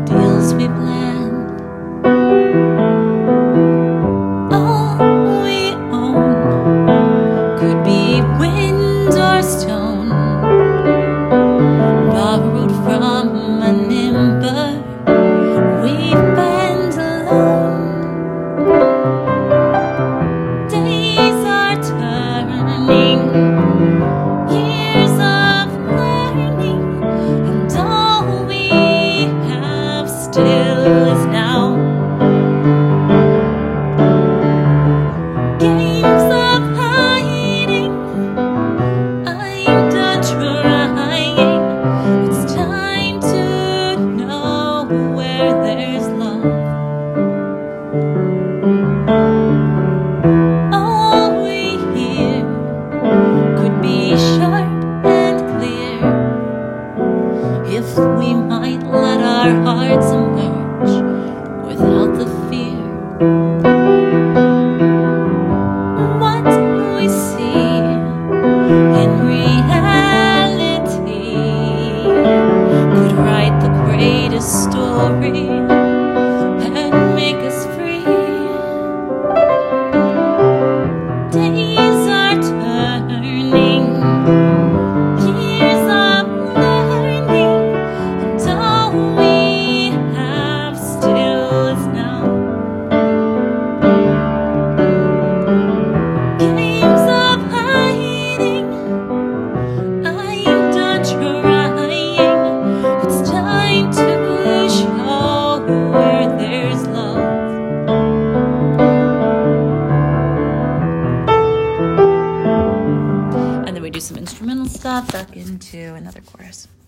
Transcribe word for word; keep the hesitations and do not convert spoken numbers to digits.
deals we planned. All we own could be wind or stone, borrowed from a nimber we've been alone. Days are turning, years of learning, and all we have still is now. Games of hiding, I'm done trying. It's time to know where there's love. All we hear could be sharp and clear if we might let our hearts emerge without the fear. What we see in reality could write the greatest story and make us free. Days are turning, years of learning, and all we have still is now. Games of hiding, I'm done trying. It's time to show where there's love. And then we do some instrumental stuff back into another chorus.